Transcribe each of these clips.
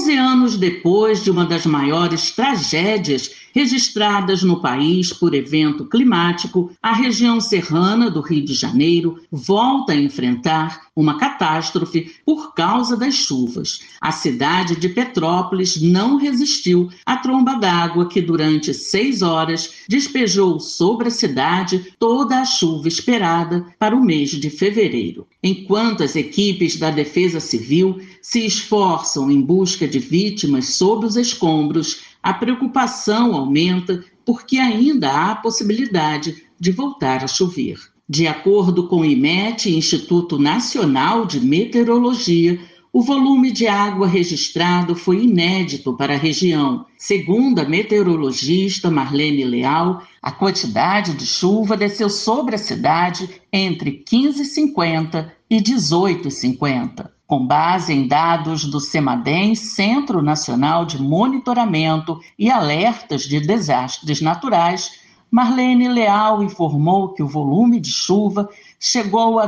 11 anos depois de uma das maiores tragédias registradas no país por evento climático, a região serrana do Rio de Janeiro volta a enfrentar uma catástrofe por causa das chuvas. A cidade de Petrópolis não resistiu à tromba d'água que, durante 6 horas, despejou sobre a cidade toda a chuva esperada para o mês de fevereiro. Enquanto as equipes da Defesa Civil se esforçam em busca de vítimas sob os escombros, a preocupação aumenta porque ainda há a possibilidade de voltar a chover. De acordo com o IMET, Instituto Nacional de Meteorologia, o volume de água registrado foi inédito para a região. Segundo a meteorologista Marlene Leal, a quantidade de chuva desceu sobre a cidade entre 15,50 e 18,50. Com base em dados do CEMADEM, Centro Nacional de Monitoramento e Alertas de Desastres Naturais, Marlene Leal informou que o volume de chuva chegou a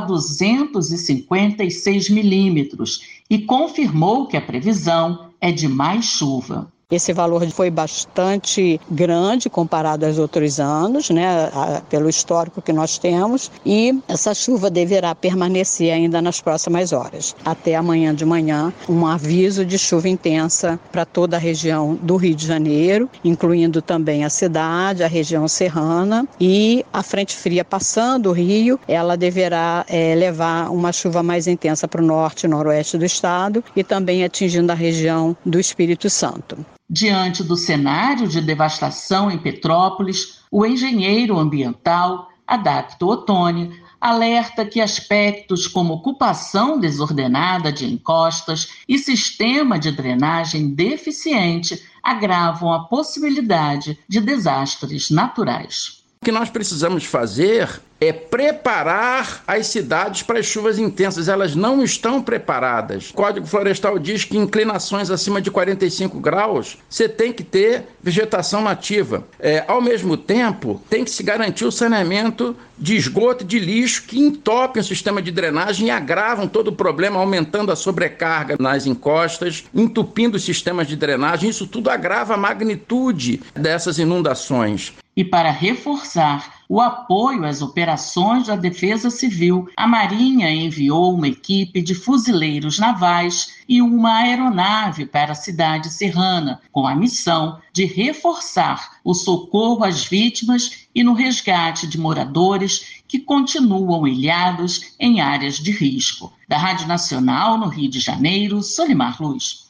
256 milímetros e confirmou que a previsão é de mais chuva. Esse valor foi bastante grande comparado aos outros anos, pelo histórico que nós temos, e essa chuva deverá permanecer ainda nas próximas horas. Até amanhã de manhã, um aviso de chuva intensa para toda a região do Rio de Janeiro, incluindo também a cidade, a região serrana, e a frente fria passando o Rio, ela deverá levar uma chuva mais intensa para o norte e noroeste do estado e também atingindo a região do Espírito Santo. Diante do cenário de devastação em Petrópolis, o engenheiro ambiental Adapto Ottoni alerta que aspectos como ocupação desordenada de encostas e sistema de drenagem deficiente agravam a possibilidade de desastres naturais. O que nós precisamos fazer é preparar as cidades para as chuvas intensas. Elas não estão preparadas. O Código Florestal diz que em inclinações acima de 45 graus, você tem que ter vegetação nativa. Ao mesmo tempo, tem que se garantir o saneamento de esgoto e de lixo que entopem o sistema de drenagem e agravam todo o problema, aumentando a sobrecarga nas encostas, entupindo os sistemas de drenagem. Isso tudo agrava a magnitude dessas inundações. E para reforçar o apoio às operações da Defesa Civil, a Marinha enviou uma equipe de fuzileiros navais e uma aeronave para a cidade serrana, com a missão de reforçar o socorro às vítimas e no resgate de moradores que continuam ilhados em áreas de risco. Da Rádio Nacional, no Rio de Janeiro, Solimar Luz.